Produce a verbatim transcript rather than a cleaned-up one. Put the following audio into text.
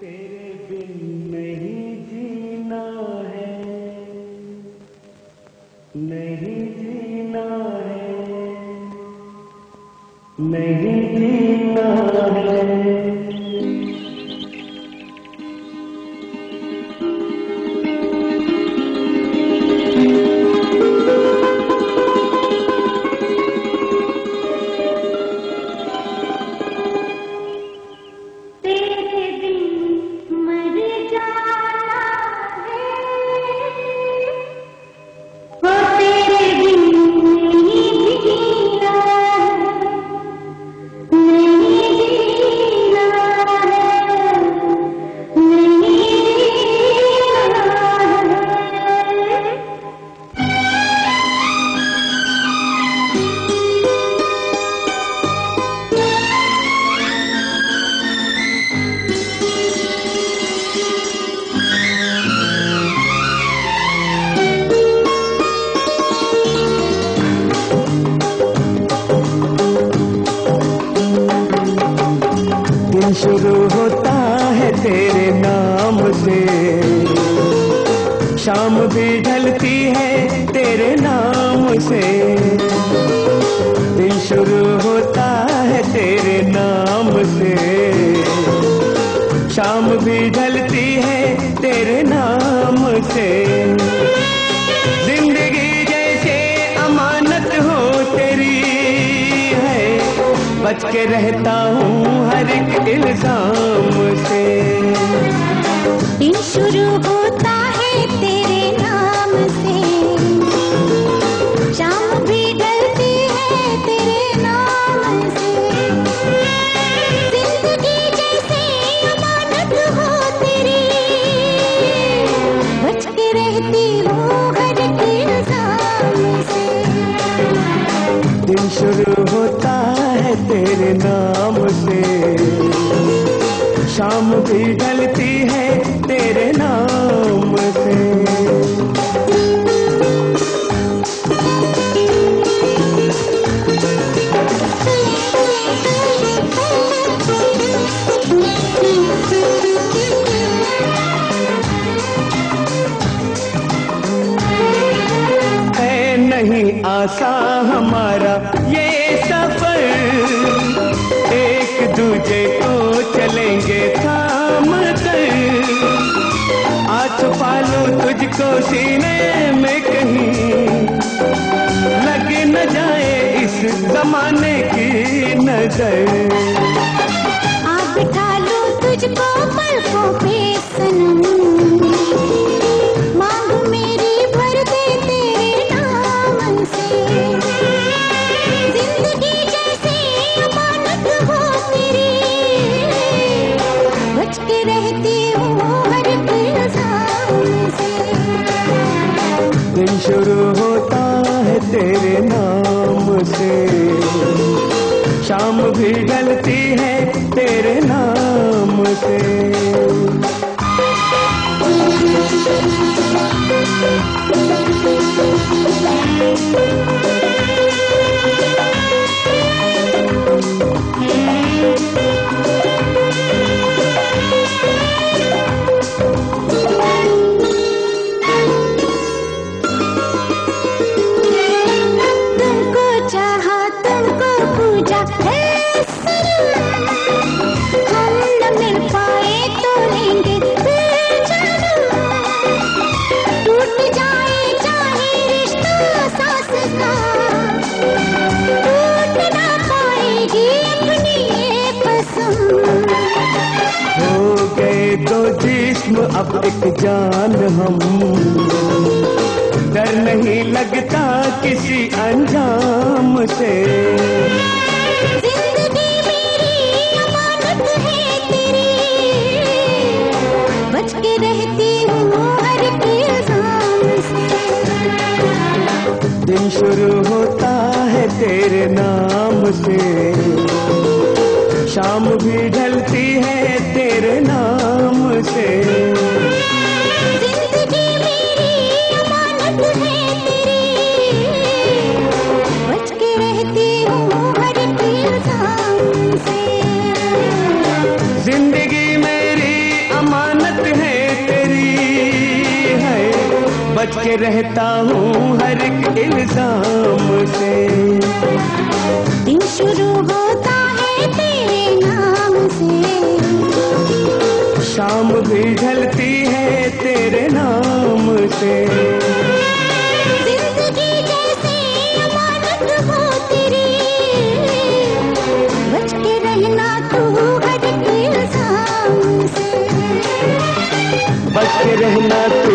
तेरे बिन नहीं जीना है, नहीं जीना है, नहीं जीना है। शुरू होता है तेरे नाम से, शाम भी ढलती है तेरे नाम से। दिन शुरू होता है तेरे नाम से, शाम भी ढलती है तेरे नाम से। जिंदगी जैसे अमानत हो तेरी है, बच के रहता हूँ हर एक इल्जाम से। दिन शुरू होता है तेरे नाम से, शाम भी ढलती है तेरे नाम से। जिंदगी जैसे अमानत हो तेरी, बच के रहती हूँ हर एक इल्जाम से। दिन शुरू होता है तेरे नाम से, शाम भी ढलती है तेरे नाम से। है नहीं आसान हमारा ये सफर, एक दूजे को चलेंगे थाम कर। आज छुपा लूं तुझको सीने में कहीं, लग न जाए इस जमाने की नजर। आज बिठा लूं तुझको पलकों पे सनम, मांग मेरी भर दे तेरे नाम से। जिंदगी जैसे अमानत हो तेरी, बच के रहती हूँ हर एक इल्जाम से। दिन शुरू होता है तेरे नाम से, शाम भी ढलती है तेरे नाम से। तुमको चाहा तुमको पूजा है सनम, हम न मिल पाए तो लेंगे फिर जन्म। टूट जाए चाहे रिश्ता सास का, टूट ना पाएगी अपनी ये कसम। हो गए दो जिस्म अब एक जान हम, डर नहीं लगता किसी अंजाम से। जिंदगी मेरी अमानत है तेरी, बच के रहती हूँ हर एक इल्जाम से। दिन शुरू होता है तेरे नाम से, शाम भी ढलती है तेरे नाम से। जिंदगी मेरी अमानत है तेरी, बच के रहती हूँ हर एक इल्जाम से। जिंदगी मेरी के रहता हूँ हर एक इल्जाम से। दिन शुरू होता है तेरे नाम से, शाम भी ढलती है तेरे नाम से। जिंदगी जैसे अमानत हो तेरी, बच के रहना तू हर एक इल्जाम से। बच के रहना तू